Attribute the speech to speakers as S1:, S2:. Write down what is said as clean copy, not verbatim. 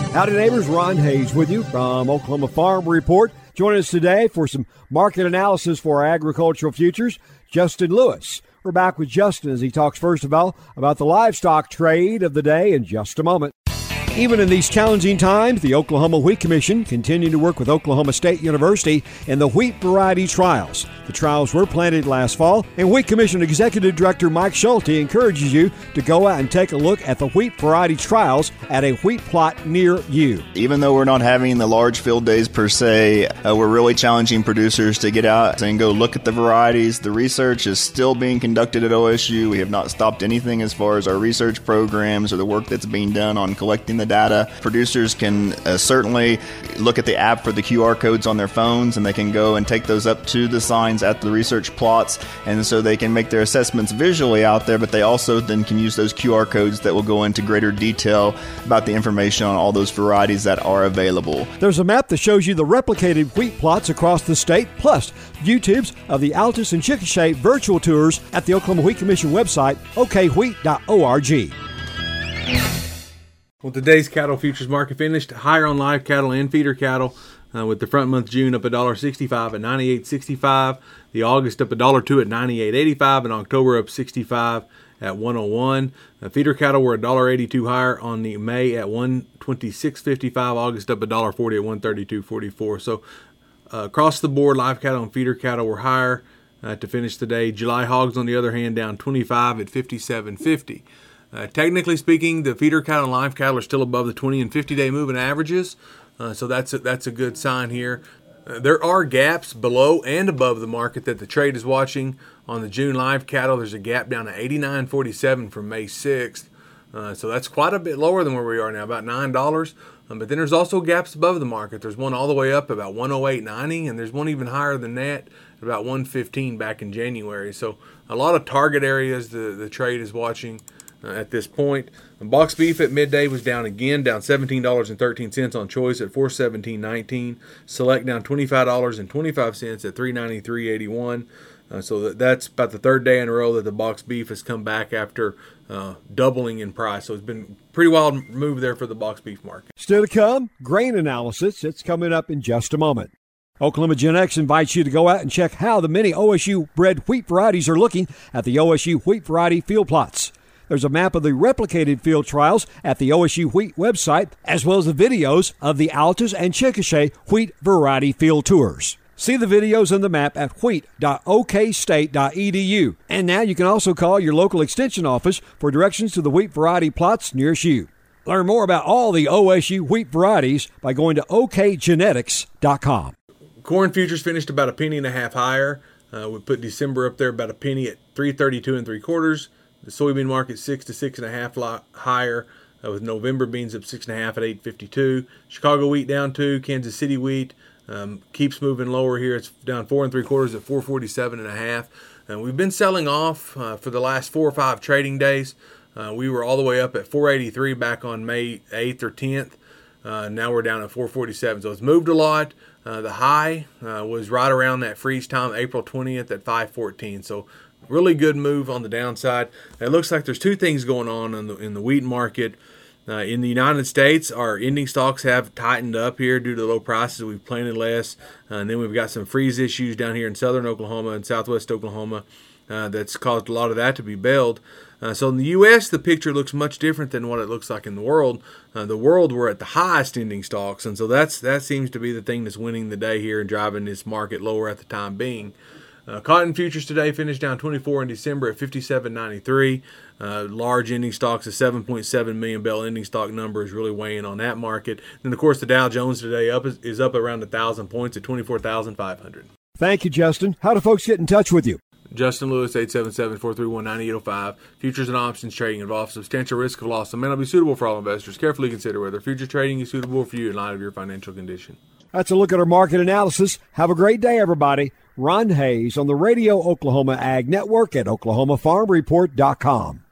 S1: Howdy neighbors, Ron Hayes with you from Oklahoma Farm Report. Join us today for some market analysis for our agricultural futures. Justin Lewis. We're back with Justin as he talks first of all about the livestock trade of the day in just a moment. Even in these challenging times, the Oklahoma Wheat Commission continued to work with Oklahoma State University in the wheat variety trials. The trials were planted last fall, and Wheat Commission Executive Director Mike Schulte encourages you to go out and take a look at the wheat variety trials at a wheat plot near you.
S2: Even though we're not having the large field days per se, we're really challenging producers to get out and go look at the varieties. The research is still being conducted at OSU. We have not stopped anything as far as our research programs or the work that's being done on collecting the data. Producers can certainly look at the app for the QR codes on their phones, and they can go and take those up to the signs at the research plots, and so they can make their assessments visually out there, but they also then can use those QR codes that will go into greater detail about the information on all those varieties that are available.
S1: There's a map that shows you the replicated wheat plots across the state, plus YouTubes of the Altus and Chickasha virtual tours at the Oklahoma Wheat Commission website, okwheat.org.
S3: Well, today's cattle futures market finished higher on live cattle and feeder cattle, with the front month June up $1.65 at $98.65, the August up $1.02 at $98.85, and October up $65 at $101. Feeder cattle were $1.82 higher on the May at $126.55, August up $1.40 at $132.44. So across the board, live cattle and feeder cattle were higher to finish the day. July hogs, on the other hand, down 25 at $57.50. Technically speaking, the feeder cattle and live cattle are still above the 20 and 50-day moving averages, so that's a good sign here. There are gaps below and above the market that the trade is watching. On the June live cattle, there's a gap down to $89.47 from May 6th, so that's quite a bit lower than where we are now, about $9. But then there's also gaps above the market. There's one all the way up about $108.90, and there's one even higher than that, about $115 back in January. So a lot of target areas the trade is watching at this point. The box beef at midday was down again, down $17.13 on choice at $417.19. Select down $25.25 at $393.81. So that's about the third day in a row that the box beef has come back after doubling in price. So it's been a pretty wild move there for the box beef market.
S1: Still to come, grain analysis. It's coming up in just a moment. Oklahoma Genetics invites you to go out and check how the many OSU-bred wheat varieties are looking at the OSU wheat variety field plots. There's a map of the replicated field trials at the OSU Wheat website, as well as the videos of the Altus and Chickasha wheat variety field tours. See the videos and the map at wheat.okstate.edu. And now you can also call your local extension office for directions to the wheat variety plots nearest you. Learn more about all the OSU wheat varieties by going to okgenetics.com.
S3: Corn futures finished about a penny and a half higher. We put December up there about a penny at $3.32 3/4. The soybean market 6 to 6.5 higher, with November beans up 6.5 at $8.52. Chicago wheat down 2. Kansas City wheat keeps moving lower here. It's down 4 3/4 at $447.5. And we've been selling off for the last 4 or 5 trading days. We were all the way up at $483 back on May 8th or 10th. Now we're down at $447. So it's moved a lot. The high was right around that freeze time, April 20th at $514. So really good move on the downside. It looks like there's 2 things going on in the wheat market. In the United States, our ending stocks have tightened up here due to low prices. We've planted less. And then we've got some freeze issues down here in southern Oklahoma and southwest Oklahoma that's caused a lot of that to be baled. So in the U.S., the picture looks much different than what it looks like in the world. The world, we're at the highest ending stocks, and so that seems to be the thing that's winning the day here and driving this market lower at the time being. Cotton futures today finished down 24 in December at $57.93. Large ending stocks, a 7.7 million bell ending stock number is really weighing on that market. And of course, the Dow Jones today is up around 1,000 points at 24,500.
S1: Thank you, Justin. How do folks get in touch with you?
S3: Justin Lewis, 877-431-9805. Futures and options trading involves substantial risk of loss and may not be suitable for all investors. Carefully consider whether futures trading is suitable for you in light of your financial condition.
S1: That's a look at our market analysis. Have a great day, everybody. Ron Hayes on the Radio Oklahoma Ag Network at oklahomafarmreport.com.